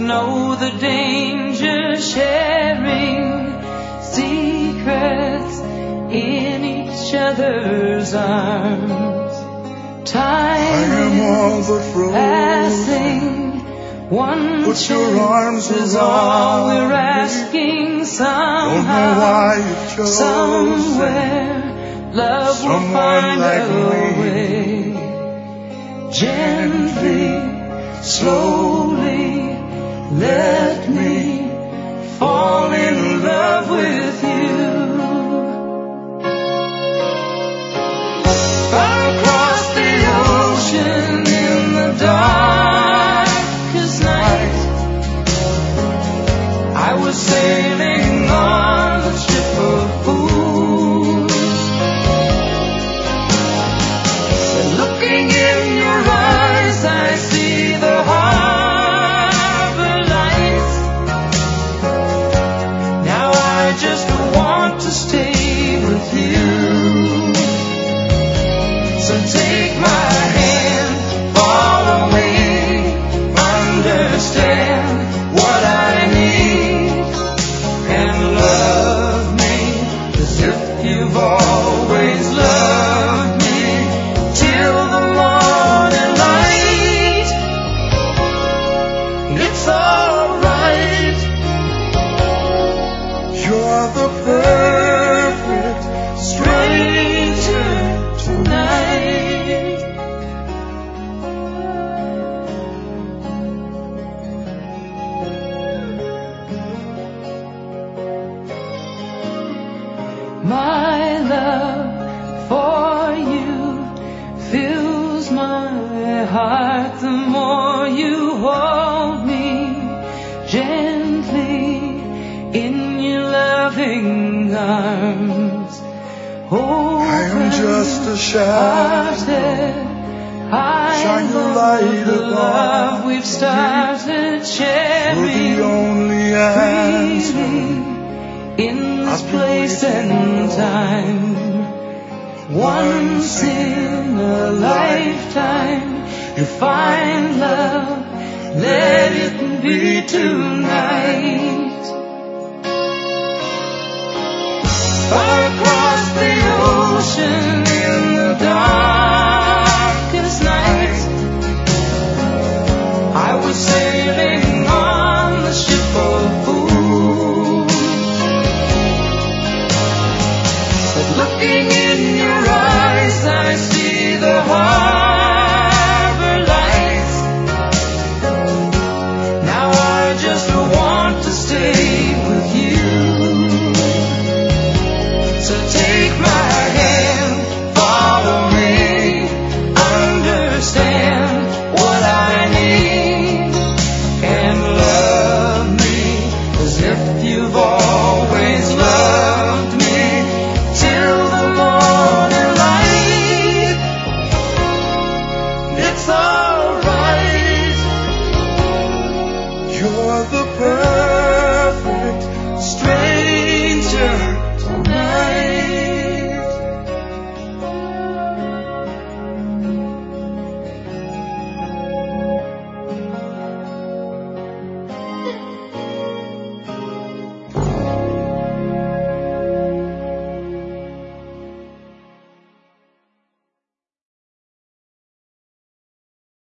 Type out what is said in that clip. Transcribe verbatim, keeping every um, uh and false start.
know the danger, sharing secrets in each other's arms. Time is passing, one Put your arms chance is around all we're me. asking. Don't know Somehow, why you chose somewhere, love will someone find like a me. way. Gently, slowly, let me fall in love with you. Far across the ocean in the darkest night, I was sailing on a ship of fools. And looking in your eyes, I see the harbor lights. Now I just want to stay with you. So take my hand, follow me, understand what I need, and love me as if you've always loved me, till the morning light. It's alright. You're the perfect Stranger tonight. My love for you fills my heart the more you hold me gently in your loving arms. I am just a shadow. I Shine your love light the upon love we've started You're sharing the only answer. freely in this I've been place waiting and for. time. Once in a lifetime, you find love. Let it be tonight. Far across the ocean in the darkest night, I was sailing on the ship of fools. But looking in your eyes, I see the heart.